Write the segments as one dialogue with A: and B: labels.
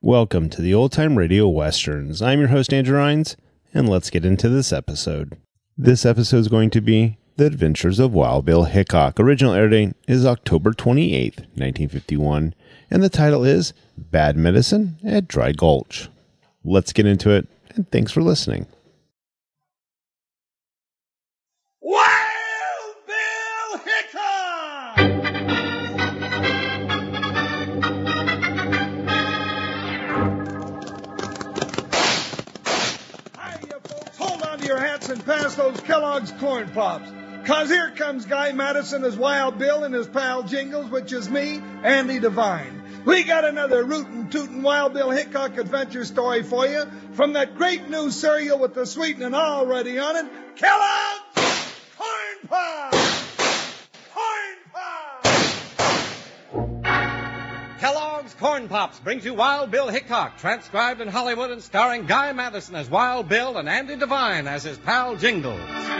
A: Welcome to the Old Time Radio Westerns. I'm your host, Andrew Rines, and let's get into this episode. This episode is going to be The Adventures of Wild Bill Hickok. Original air date is October 28th, 1951, and the title is Bad Medicine at Dry Gulch. Let's get into it, and thanks for listening.
B: Wild Bill Hickok! Hiya, folks. Hold on to your hats and pass those Kellogg's Corn Pops. 'Cause here comes Guy Madison as Wild Bill and his pal Jingles, which is me, Andy Devine. We got another rootin' tootin' Wild Bill Hickok adventure story for you from that great new cereal with the sweetening already on it, Kellogg's Corn Pops! Corn Pops!
C: Kellogg's Corn Pops brings you Wild Bill Hickok, transcribed in Hollywood and starring Guy Madison as Wild Bill and Andy Devine as his pal Jingles.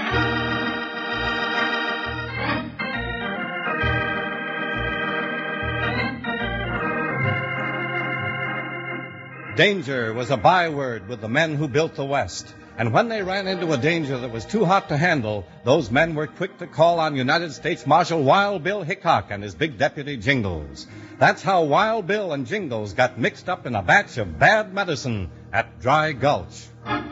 C: Danger was a byword with the men who built the West. And when they ran into a danger that was too hot to handle, those men were quick to call on United States Marshal Wild Bill Hickok and his big deputy Jingles. That's how Wild Bill and Jingles got mixed up in a batch of bad medicine at Dry Gulch.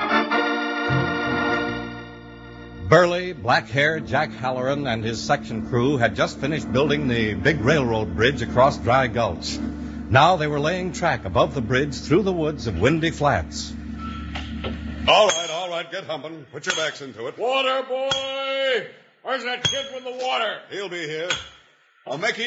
C: Burly, black-haired Jack Halloran and his section crew had just finished building the big railroad bridge across Dry Gulch. Now they were laying track above the bridge through the woods of Windy Flats.
D: All right, get humping. Put your backs into it.
E: Water, boy! Where's that kid with the water?
D: He'll be here. Oh, Mickey.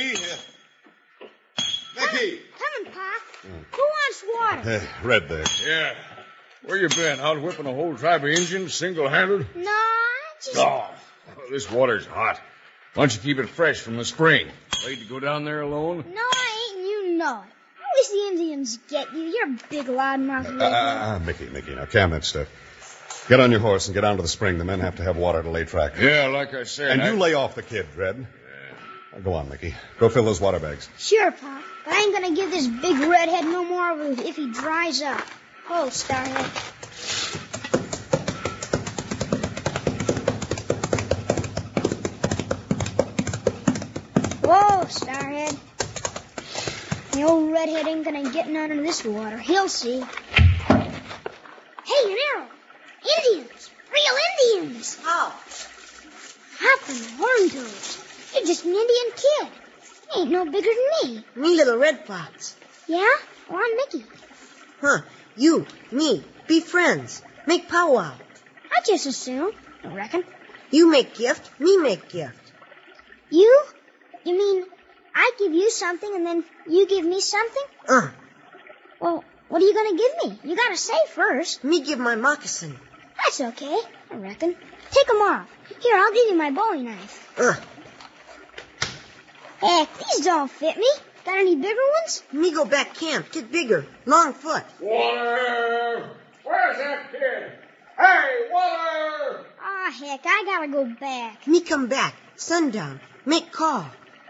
D: Mickey!
F: Coming, Pop. Who wants water?
D: Hey, Red there.
E: Yeah. Where you been? Out whipping a whole tribe of Indians single-handed?
F: No, I just...
E: Oh, this water's hot. Why don't you keep it fresh from the spring? Afraid to go down there alone?
F: No, I ain't, and you know it. I wish the Indians get you. You're a big loudmouth.
D: Mickey, now calm that stuff. Get on your horse and get down to the spring. The men have to have water to lay track.
E: Yeah, like I said.
D: And you lay off the kid, Red.
E: Yeah.
D: Now, go on, Mickey. Go fill those water bags.
F: Sure, Pop. But I ain't gonna give this big redhead no more of it if he dries up. Oh, Starhead. Whoa, Starhead. The old redhead ain't gonna get none of this water. He'll see. Hey, an arrow. Indians. Real Indians.
G: How?
F: Hopping horn-toads. You're just an Indian kid. You ain't no bigger than me.
G: Me little red fox.
F: Yeah? Well, I'm Mickey.
G: Huh. You, me, be friends. Make powwow.
F: I just as soon, I reckon.
G: You make gift, me make gift.
F: You? You mean I give you something and then you give me something? Well, what are you going to give me? You got to say first.
G: Me give my moccasin.
F: That's okay, I reckon. Take 'em off. Here, I'll give you my bowie knife. Heck, these don't fit me. Got any bigger ones?
G: Me go back camp, get bigger, long foot.
E: Water! Where's that kid? Hey, water!
F: Ah, heck, I gotta go back.
G: Me come back, sundown, make call.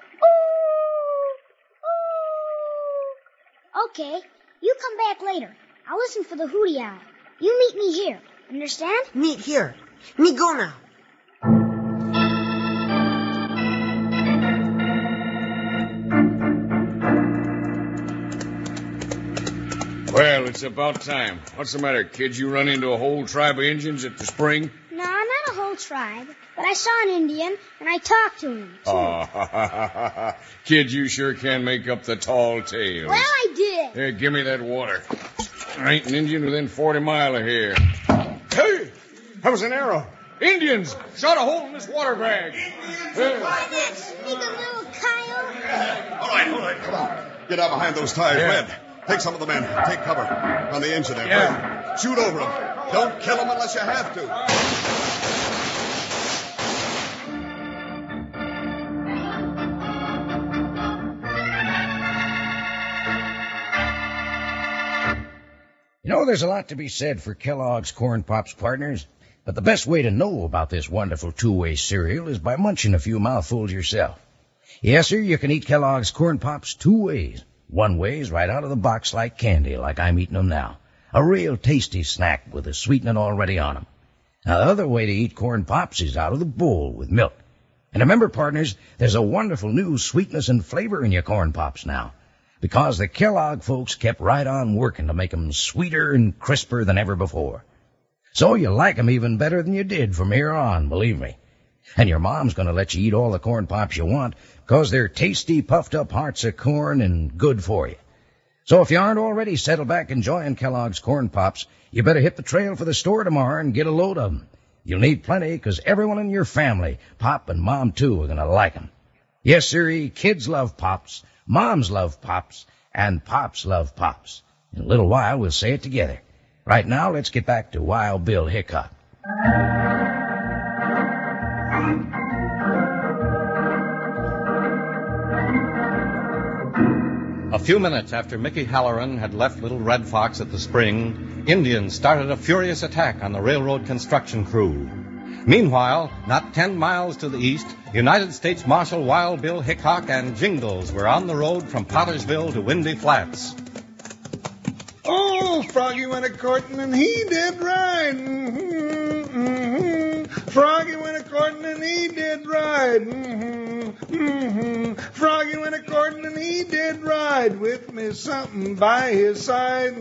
F: Okay, you come back later. I'll listen for the hootie owl. You meet me here. Understand?
G: Meet here. Me go now.
E: Well, it's about time. What's the matter, kid? You run into a whole tribe of Indians at the spring?
F: No, not a whole tribe. But I saw an Indian, and I talked to him, too.
E: Oh, kid, you sure can make up the tall tales.
F: Well, I did.
E: Here, give me that water. There ain't an Indian within 40 miles of here. Hey, that was an arrow. Indians! Shot a hole in this water bag.
F: That sneaking little coyote.
D: All right, come on. Get out behind those tires,
E: Yeah.
D: Red. Take some of the men. Take cover. On the engine there.
E: Yeah.
D: Red. Shoot over them. Don't kill them unless you have to.
H: You know, there's a lot to be said for Kellogg's Corn Pops partners, but the best way to know about this wonderful two-way cereal is by munching a few mouthfuls yourself. Yes, sir, you can eat Kellogg's Corn Pops two ways. One way's right out of the box like candy, like I'm eating 'em now. A real tasty snack with the sweetening already on 'em. Now, the other way to eat corn pops is out of the bowl with milk. And remember, partners, there's a wonderful new sweetness and flavor in your corn pops now. Because the Kellogg folks kept right on working to make 'em sweeter and crisper than ever before. So you like 'em even better than you did from here on, believe me. And your mom's going to let you eat all the corn pops you want, 'cause they're tasty, puffed-up hearts of corn and good for you. So if you aren't already settled back enjoying Kellogg's corn pops, you better hit the trail for the store tomorrow and get a load of 'em. You'll need plenty, 'cause everyone in your family, Pop and Mom too, are going to like 'em. Yes, sirree, kids love Pops, moms love Pops, and Pops love Pops. In a little while, we'll say it together. Right now, let's get back to Wild Bill Hickok.
C: A few minutes after Mickey Halloran had left Little Red Fox at the spring, Indians started a furious attack on the railroad construction crew. Meanwhile, not 10 miles to the east, United States Marshal Wild Bill Hickok and Jingles were on the road from Pottersville to Windy Flats.
B: Oh, Froggy went a-courting and he did ride. Froggy went a-courting and he did ride. Froggy went a-courting and he did ride with me something by his side.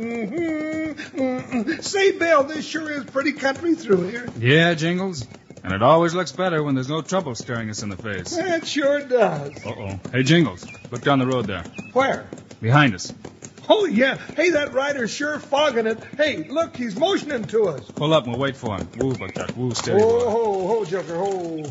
B: Say, Bill, this sure is pretty country through here.
I: Yeah, Jingles. And it always looks better when there's no trouble staring us in the face.
B: That sure does.
I: Uh-oh. Hey, Jingles, look down the road there.
B: Where?
I: Behind us.
B: Oh, yeah. Hey, that rider's sure fogging it. Hey, look, he's motioning to us.
I: Pull up and we'll wait for him. Woo, Buckshot. Woo, steady.
B: Ho, Joker, ho.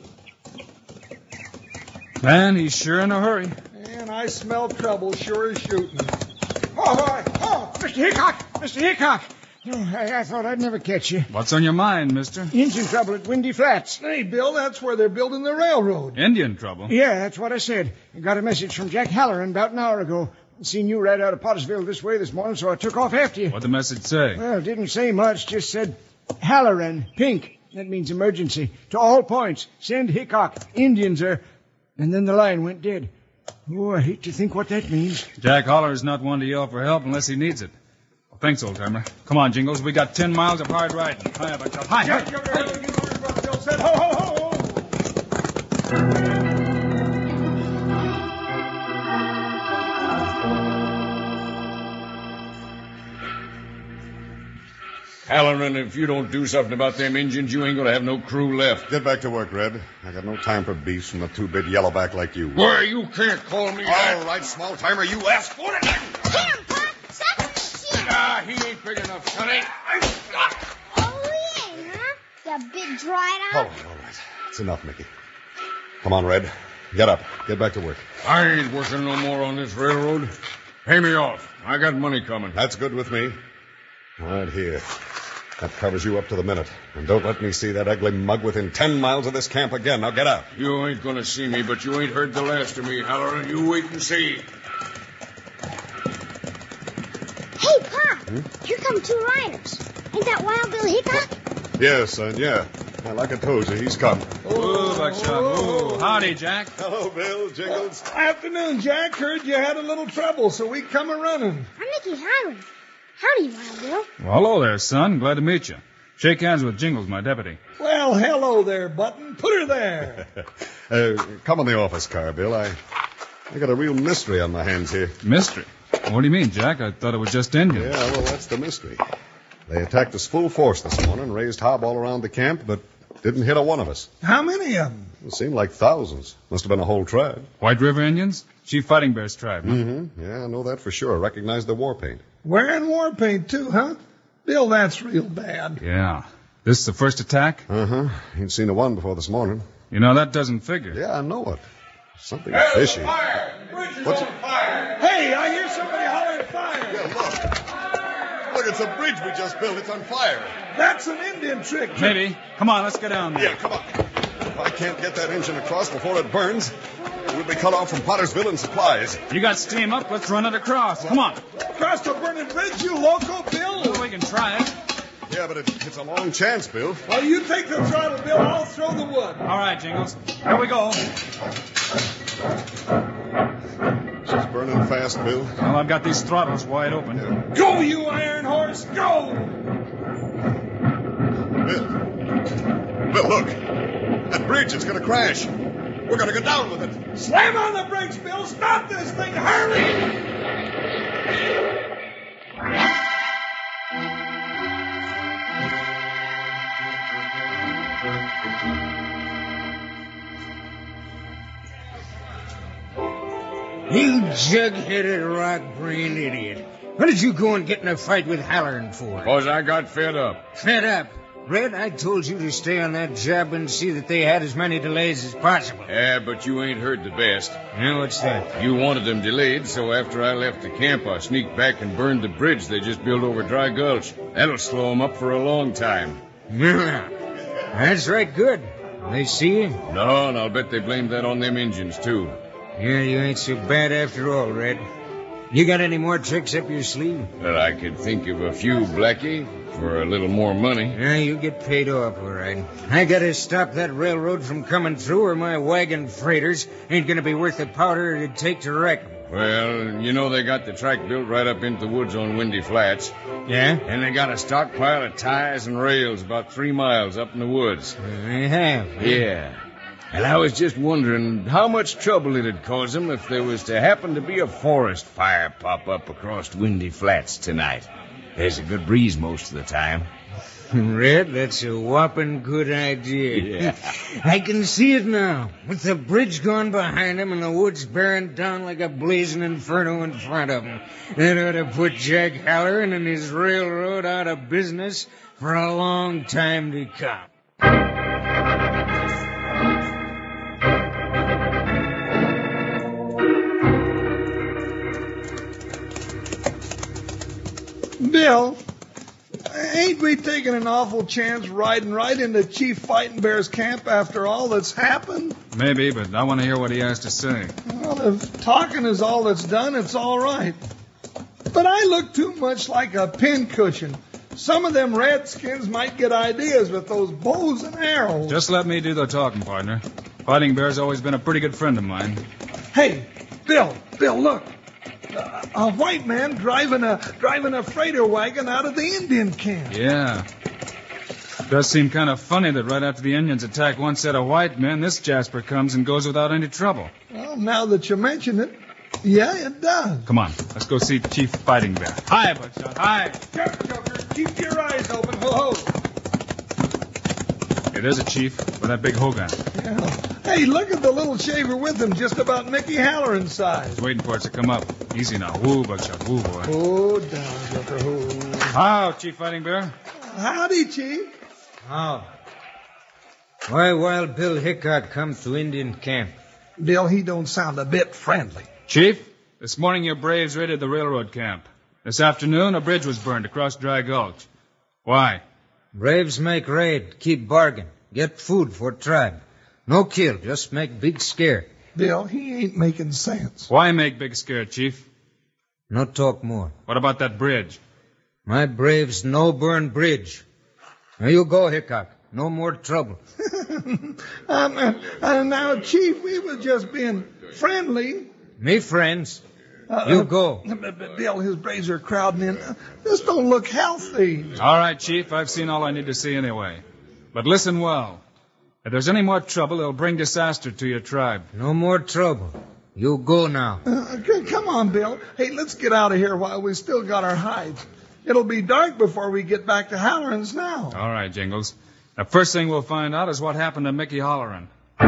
I: Man, he's sure in a hurry.
B: And I smell trouble, sure as shooting.
J: Mr. Hickok! Mr. Hickok! Oh, I thought I'd never catch you.
I: What's on your mind, mister?
J: Engine trouble at Windy Flats.
B: Hey, Bill, that's where they're building the railroad.
I: Indian trouble?
J: Yeah, that's what I said. I got a message from Jack Halloran about an hour ago. Seen you right out of Pottersville this way this morning, so I took off after you.
I: What'd the message say?
J: Well, it didn't say much. Just said, Halloran, pink. That means emergency. To all points. Send Hickok. Indians are... And then the line went dead. Oh, I hate to think what that means.
I: Jack Holler is not one to yell for help unless he needs it. Well, thanks, old-timer. Come on, Jingles. We got 10 miles of hard riding. Hi, Buckshot. Hi.
B: Jack, you heard what Bill said. Ho, ho, ho!
E: Halloran, if you don't do something about them engines, you ain't gonna have no crew left.
D: Get back to work, Red. I got no time for beefs from a two-bit yellowback like you.
E: Boy, you can't call me that.
D: All right, small-timer, you asked for it.
F: Hit him, Pop! Stop the machine!
E: Ah, he ain't big enough, Sonny.
F: Oh, yeah, huh? You big dried out.
D: All right. It's enough, Mickey. Come on, Red. Get up. Get back to work.
E: I ain't working no more on this railroad. Pay me off. I got money coming.
D: That's good with me. Right here. That covers you up to the minute. And don't let me see that ugly mug within 10 miles of this camp again. Now get out.
E: You ain't gonna see me, but you ain't heard the last of me, Halloran. You wait and see.
F: Hey, Pop! Here come two riders. Ain't that Wild Bill Hickok?
D: Yes, son, yeah. Like I told you, he's come.
I: Ooh, Buckshot. Ooh. Howdy, Jack.
D: Hello, Bill. Jingles.
B: Afternoon, Jack. Heard you had a little trouble, so we come a-running.
F: I'm Mickey Halloran. Howdy, Wild Bill.
I: Well, hello there, son. Glad to meet you. Shake hands with Jingles, my deputy.
B: Well, hello there, Button. Put her there.
D: Come in the office car, Bill. I got a real mystery on my hands here.
I: Mystery? What do you mean, Jack? I thought it was just Indians.
D: Yeah, well, that's the mystery. They attacked us full force this morning, raised hob all around the camp, but didn't hit a one of us.
B: How many of them?
D: It seemed like thousands. Must have been a whole tribe.
I: White River Indians? Chief Fighting Bear's tribe, huh?
D: Mm-hmm. Yeah, I know that for sure. I recognize the war paint.
B: Wearing war paint, too, huh? Bill, that's real bad.
I: Yeah. This is the first attack?
D: Uh-huh. Ain't seen a one before this morning.
I: You know, that doesn't figure.
D: Yeah, I know it. Something fishy.
B: Fire! Bridge is on fire! Hey, I hear somebody hollering fire!
D: Yeah, look, it's a bridge we just built. It's on fire.
B: That's an Indian trick.
I: Maybe. Come on, let's go down there.
D: Yeah, come on. If I can't get that engine across before it burns, we'll be cut off from Pottersville and supplies.
I: You got steam up. Let's run it across. Come on.
B: Across the burning bridge, you loco, Bill?
I: Well, we can try it.
D: Yeah, but it's a long chance, Bill.
B: Well, you take the throttle, Bill. I'll throw the wood.
I: All right, Jingles. Here we go.
D: is burning fast, Bill.
I: Well, I've got these throttles wide open.
B: Go, you iron horse, go!
D: Bill, look. That bridge is going to crash. We're going to go down with it.
B: Slam on the brakes, Bill. Stop this thing. Hurry!
J: You jug-headed, rock-brained idiot. What did you go and get in a fight with Halloran for?
E: Because I got fed up.
J: Fed up? Red, I told you to stay on that job and see that they had as many delays as possible.
E: Yeah, but you ain't heard the best.
J: Now, what's that?
E: You wanted them delayed, so after I left the camp, I sneaked back and burned the bridge they just built over Dry Gulch. That'll slow them up for a long time.
J: That's right, good. They see you?
E: No, and I'll bet they blamed that on them engines, too.
J: Yeah, you ain't so bad after all, Red. You got any more tricks up your sleeve?
E: Well, I could think of a few, Blackie, for a little more money.
J: Yeah, you get paid off, all right. I gotta stop that railroad from coming through, or my wagon freighters ain't gonna be worth the powder it'd take to wreck them.
E: Well, you know they got the track built right up into the woods on Windy Flats.
J: Yeah?
E: And they got a stockpile of ties and rails about 3 miles up in the woods.
J: They have?
E: Yeah. And I was just wondering how much trouble it'd cause them if there was to happen to be a forest fire pop up across Windy Flats tonight. There's a good breeze most of the time.
J: Red, that's a whopping good idea.
E: Yeah.
J: I can see it now. With the bridge gone behind him and the woods bearing down like a blazing inferno in front of him. That ought to put Jack Halloran and his railroad out of business for a long time to come.
B: Bill, ain't we taking an awful chance riding right into Chief Fighting Bear's camp after all that's happened?
I: Maybe, but I want to hear what he has to say.
B: Well, if talking is all that's done, it's all right. But I look too much like a pincushion. Some of them redskins might get ideas with those bows and arrows.
I: Just let me do the talking, partner. Fighting Bear's always been a pretty good friend of mine.
B: Hey, Bill, look. A white man driving a freighter wagon out of the Indian camp.
I: Yeah. Does seem kind of funny that right after the Indians attack one set of white men, this Jasper comes and goes without any trouble.
B: Well, now that you mention it, yeah, it does.
I: Come on, let's go see Chief Fighting Bear. Hi, Buckshot, hi.
B: Joker, keep your eyes open. Ho-ho.
I: Hey, there's a chief with that big hoe gun.
B: Yeah. Hey, look at the little shaver with him, just about Mickey Halloran's size.
I: He's waiting for us to come up. Easy now. Woo, Buckshot, woo, boy.
B: Oh, down, Joker, woo.
I: How, Chief Fighting Bear?
B: Howdy, Chief.
J: How? Why Wild Bill Hickok come to Indian camp?
B: Bill, he don't sound a bit friendly.
I: Chief, this morning your braves raided the railroad camp. This afternoon, a bridge was burned across Dry Gulch. Why?
J: Braves make raid, keep bargain, get food for tribe. No kill, just make big scare.
B: Bill, he ain't making sense.
I: Why make big scare, Chief?
J: No talk more.
I: What about that bridge?
J: My braves no burn bridge. Now you go, Hickok. No more trouble.
B: Now, Chief, we was just being friendly.
J: Me friends. You go.
B: Bill, his braves are crowding in. This don't look healthy.
I: All right, Chief. I've seen all I need to see anyway. But listen well. If there's any more trouble, it'll bring disaster to your tribe.
J: No more trouble. You go now.
B: Come on, Bill. Hey, let's get out of here while we still got our hides. It'll be dark before we get back to Halloran's now.
I: All right, Jingles. The first thing we'll find out is what happened to Mickey Halloran.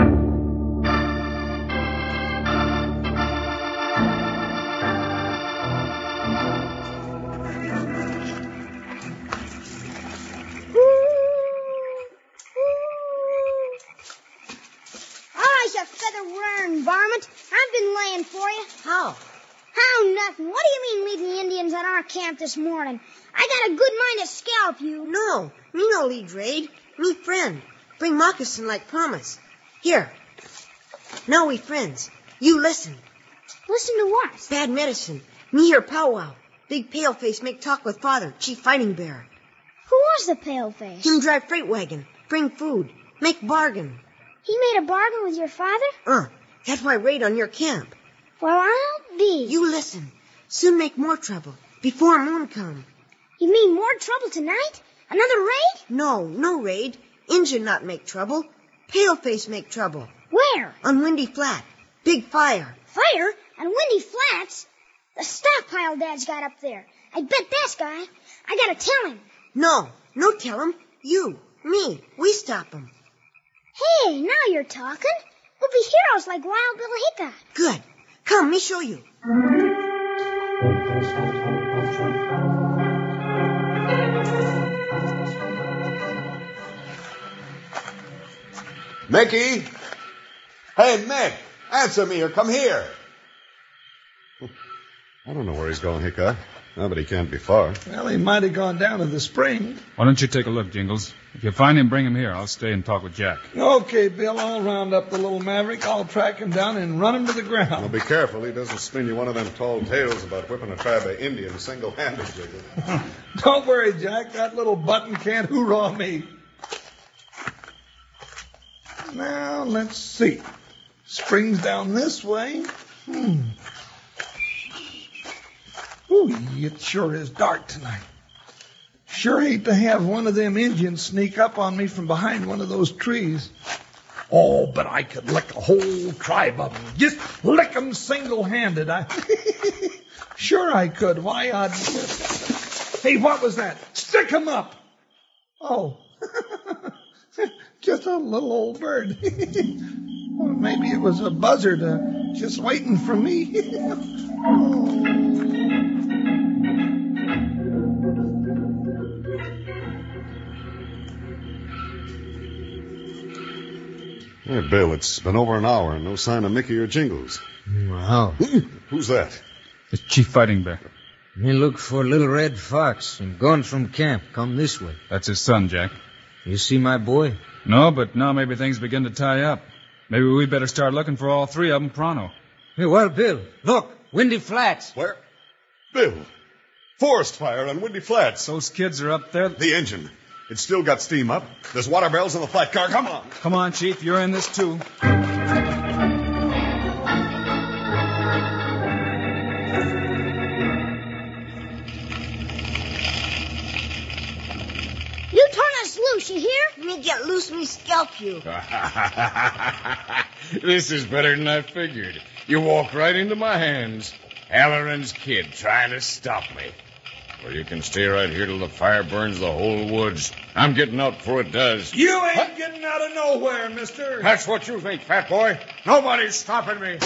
F: Varmint, I've been laying for you.
G: How?
F: How nothing. What do you mean leading the Indians at our camp this morning? I got a good mind to scalp you.
G: No, me no lead raid. Me friend. Bring moccasin like promise. Here. Now we friends. You listen.
F: Listen to what?
G: Bad medicine. Me hear powwow. Big paleface make talk with father, Chief Fighting Bear.
F: Who was the paleface?
G: Him drive freight wagon. Bring food. Make bargain.
F: He made a bargain with your father?
G: That's why raid on your camp.
F: Well, I'll be.
G: You listen. Soon make more trouble. Before moon come.
F: You mean more trouble tonight? Another raid?
G: No raid. Injun not make trouble. Paleface make trouble.
F: Where?
G: On Windy Flat. Big fire.
F: Fire? On Windy Flats? The stockpile Dad's got up there. I bet that guy. I gotta tell him.
G: No tell him. You, me, we stop him.
F: Hey, now you're talking. We'll be heroes like Wild Bill Hickok.
G: Good. Come, me show you.
D: Mickey! Hey, Mick! Answer me or come here. I don't know where he's going, Hickok. No, but he can't be far.
B: Well, he might have gone down to the spring.
I: Why don't you take a look, Jingles? If you find him, bring him here. I'll stay and talk with Jack.
B: Okay, Bill, I'll round up the little maverick. I'll track him down and run him to the ground.
D: Well, be careful. He doesn't spin you one of them tall tales about whipping a tribe of Indians single-handed, Jiggle.
B: Don't worry, Jack. That little button can't hoorah me. Now, let's see. Spring's down this way. Ooh, it sure is dark tonight. Sure hate to have one of them Indians sneak up on me from behind one of those trees. Oh, but I could lick a whole tribe of them. Just lick them single-handed. Sure I could. Why, Hey, what was that? Stick 'em up. Oh. Just a little old bird. Well, maybe it was a buzzard just waiting for me.
D: Hey, Bill, it's been over an hour and no sign of Mickey or Jingles.
J: Wow.
D: Who's that?
I: It's Chief Fighting Bear.
J: Me look for Little Red Fox and gone from camp. Come this way.
I: That's his son, Jack.
J: You see my boy?
I: No, but now maybe things begin to tie up. Maybe we better start looking for all three of them pronto.
J: Hey, Wild Bill, look, Windy Flats.
D: Where? Bill, forest fire on Windy Flats.
I: Those kids are up there.
D: The engine. It's still got steam up. There's water barrels in the flat car. Come on.
I: Come on, Chief. You're in this, too.
F: You turn us loose, you hear?
G: Me get loose, me scalp you.
E: This is better than I figured. You walk right into my hands. Halloran's kid trying to stop me. Well, you can stay right here till the fire burns the whole woods. I'm getting out before it does.
B: You ain't getting out of nowhere, mister.
E: That's what you think, fat boy. Nobody's stopping me.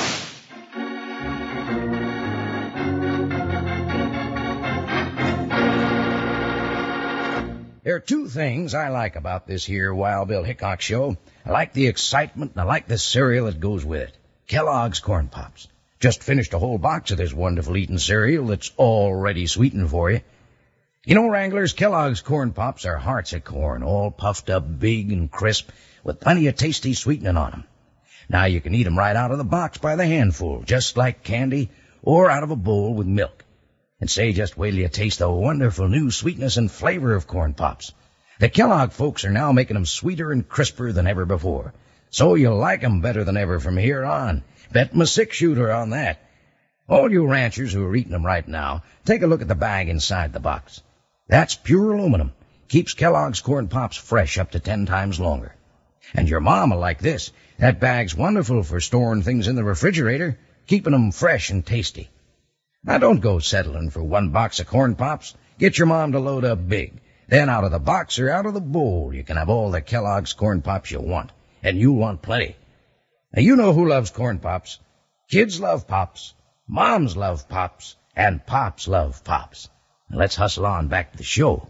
H: There are two things I like about this here Wild Bill Hickok show. I like the excitement, and I like the cereal that goes with it. Kellogg's Corn Pops. Just finished a whole box of this wonderful eating cereal that's already sweetened for you. You know, Wranglers, Kellogg's Corn Pops are hearts of corn, all puffed up big and crisp, with plenty of tasty sweetening on them. Now you can eat them right out of the box by the handful, just like candy, or out of a bowl with milk. And say, just wait till you taste the wonderful new sweetness and flavor of Corn Pops. The Kellogg folks are now making them sweeter and crisper than ever before. So you'll like them better than ever from here on. Bet my 6-shooter on that. All you ranchers who are eating them right now, take a look at the bag inside the box. That's pure aluminum. Keeps Kellogg's Corn Pops fresh up to 10 times longer. And your mom will like this. That bag's wonderful for storing things in the refrigerator, keeping them fresh and tasty. Now don't go settling for one box of Corn Pops. Get your mom to load up big. Then out of the box or out of the bowl, you can have all the Kellogg's Corn Pops you want. And you'll want plenty. Now you know who loves Corn Pops. Kids love Pops. Moms love Pops. And Pops love Pops. Now let's hustle on back to the show.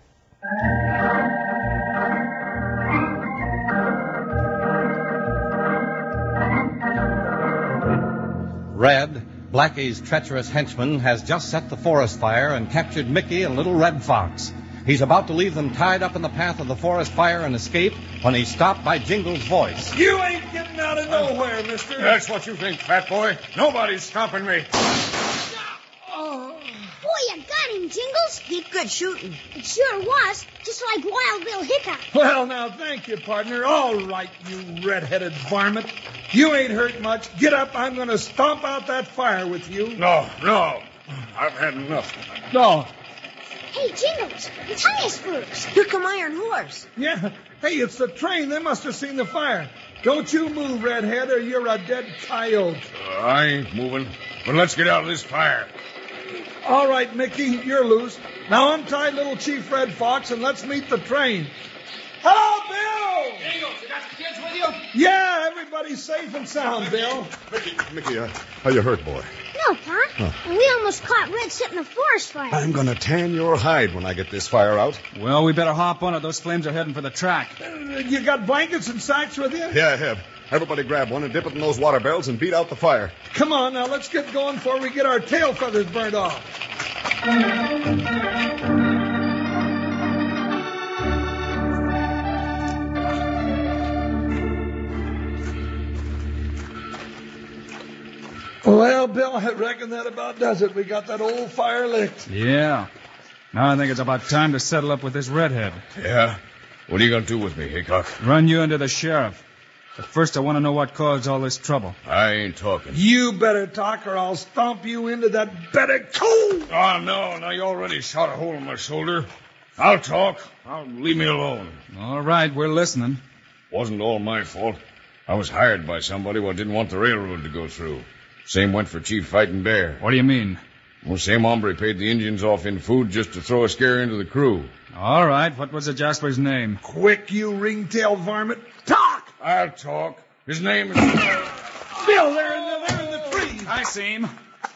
C: Red, Blackie's treacherous henchman, has just set the forest fire and captured Mickey and Little Red Fox. He's about to leave them tied up in the path of the forest fire and escape when he's stopped by Jingle's voice.
B: You ain't getting out of nowhere, mister.
E: That's what you think, fat boy. Nobody's stopping me.
F: Boy, you got him, Jingles?
G: Heap good shooting.
F: It sure was, just like Wild Bill Hickok.
B: Well, now, thank you, partner. All right, you red-headed varmint. You ain't hurt much. Get up. I'm going to stomp out that fire with you.
E: No. I've had enough.
B: No.
F: Hey, Jingles, tie us first.
G: Here come Iron Horse.
B: Yeah. Hey, it's the train. They must have seen the fire. Don't you move, redhead, or you're a dead coyote.
E: I ain't moving. But let's get out of this fire.
B: All right, Mickey, you're loose. Now untie little Chief Red Fox and let's meet the train. Hello, Bill!
E: Jingles, you got the kids with you?
B: Yeah, everybody's safe and sound, Bill.
D: Mickey, how you hurt, boy?
F: No, Pa. And we almost caught Red setting a forest fire.
D: I'm going to tan your hide when I get this fire out.
I: Well, we better hop on it. Those flames are heading for the track.
B: You got blankets and sacks with you?
D: Yeah, I have. Everybody grab one and dip it in those water barrels and beat out the fire.
B: Come on, now let's get going before we get our tail feathers burnt off. Well, Bill, I reckon that about does it. We got that old fire licked.
I: Yeah. Now I think it's about time to settle up with this redhead.
E: Yeah? What are you going to do with me, Hickok?
I: Run you into the sheriff. But first I want to know what caused all this trouble.
E: I ain't talking.
B: You better talk or I'll stomp you into that bed of coal.
E: Oh, no. Now, you already shot a hole in my shoulder. I'll talk. Leave me alone.
I: All right, we're listening.
E: Wasn't all my fault. I was hired by somebody who didn't want the railroad to go through. Same went for Chief Fighting Bear.
I: What do you mean?
E: Well, same hombre paid the Indians off in food just to throw a scare into the crew.
I: All right, what was the Jasper's name?
B: Quick, you ringtail varmint. Talk!
E: I'll talk. His name is...
B: Bill, they're in the trees.
I: I see him.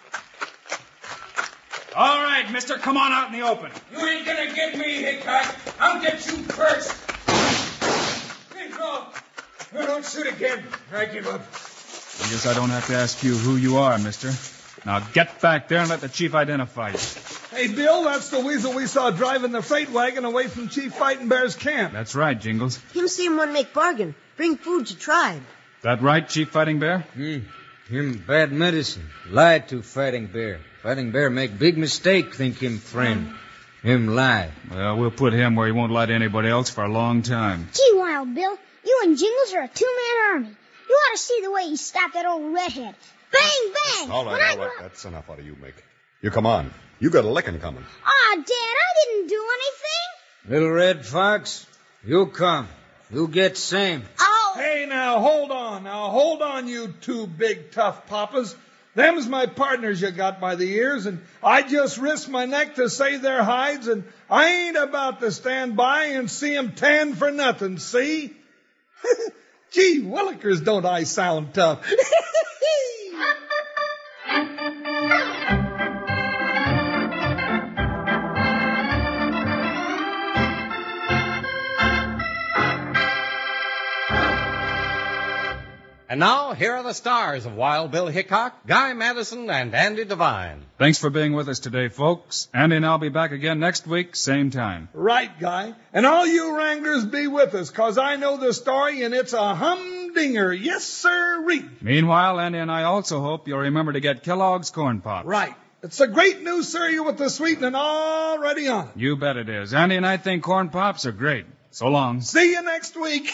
I: All right, mister, come on out in the open.
J: You ain't gonna get me, Hickok. I'll get you first. Hey, no. No, don't shoot again. I give up.
I: I guess I don't have to ask you who you are, mister. Now get back there and let the chief identify you.
B: Hey, Bill, that's the weasel we saw driving the freight wagon away from Chief Fighting Bear's camp.
I: That's right, Jingles.
G: Him see him want to make bargain. Bring food to tribe.
I: That right, Chief Fighting Bear?
J: Him bad medicine. Lied to Fighting Bear. Fighting Bear make big mistake, think him friend. Him lie.
I: Well, we'll put him where he won't lie to anybody else for a long time.
F: Gee, Wild Bill, you and Jingles are a two-man army. You ought to see the way he stopped that old redhead. Bang, bang!
D: All right. That's enough out of you, Mick. You come on. You got a licking coming.
F: Aw, Dad, I didn't do anything.
J: Little Red Fox, you come. You get same.
F: Oh!
B: Hey, now, hold on. Now, hold on, you two big, tough papas. Them's my partners you got by the ears, and I just risked my neck to save their hides, and I ain't about to stand by and see 'em tan for nothing, see? Gee, willikers, don't I sound tough?
C: And now, here are the stars of Wild Bill Hickok, Guy Madison, and Andy Devine.
I: Thanks for being with us today, folks. Andy and I'll be back again next week, same time.
B: Right, Guy. And all you wranglers be with us, 'cause I know the story, and it's a humdinger. Yes, sir-ree.
I: Meanwhile, Andy and I also hope you'll remember to get Kellogg's Corn Pops.
B: Right. It's a great new cereal with the sweetening already on it.
I: You bet it is. Andy and I think Corn Pops are great. So long.
B: See you next week.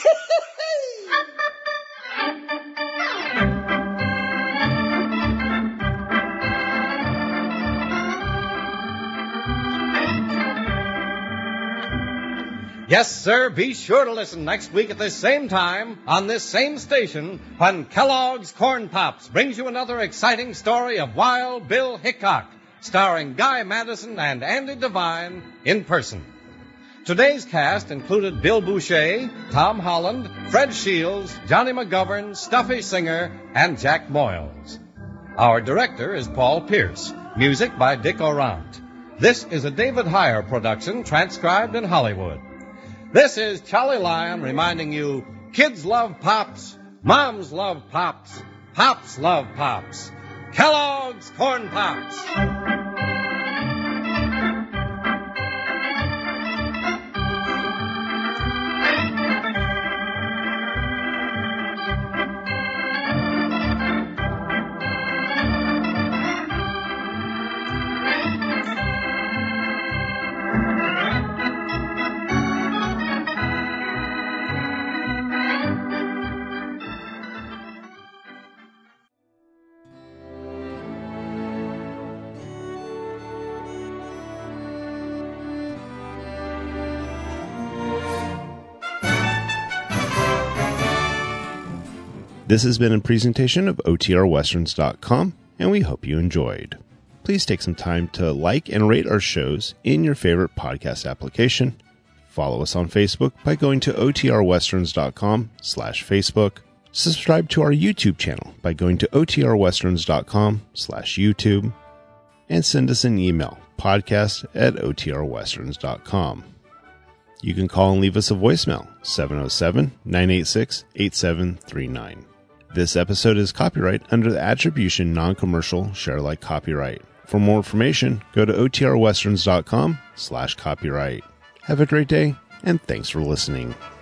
C: Yes, sir, be sure to listen next week at this same time on this same station when Kellogg's Corn Pops brings you another exciting story of Wild Bill Hickok, starring Guy Madison and Andy Devine in person. Today's cast included Bill Boucher, Tom Holland, Fred Shields, Johnny McGovern, Stuffy Singer, and Jack Moyles. Our director is Paul Pierce. Music by Dick Orant. This is a David Heyer production transcribed in Hollywood. This is Charlie Lyon reminding you, kids love Pops, moms love Pops, Pops love Pops. Kellogg's Corn Pops.
A: This has been a presentation of OTRWesterns.com, and we hope you enjoyed. Please take some time to like and rate our shows in your favorite podcast application. Follow us on Facebook by going to OTRWesterns.com/Facebook. Subscribe to our YouTube channel by going to OTRWesterns.com/YouTube. And send us an email, podcast@OTRWesterns.com. You can call and leave us a voicemail, 707-986-8739. This episode is copyright under the Attribution Non-Commercial Share-alike copyright. For more information, go to OTRWesterns.com/copyright. Have a great day, and thanks for listening.